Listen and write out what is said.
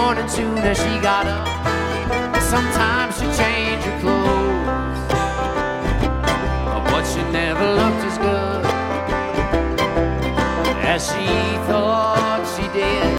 morning soon as she got up. Sometimes she changed her clothes, but she never looked as good as she thought.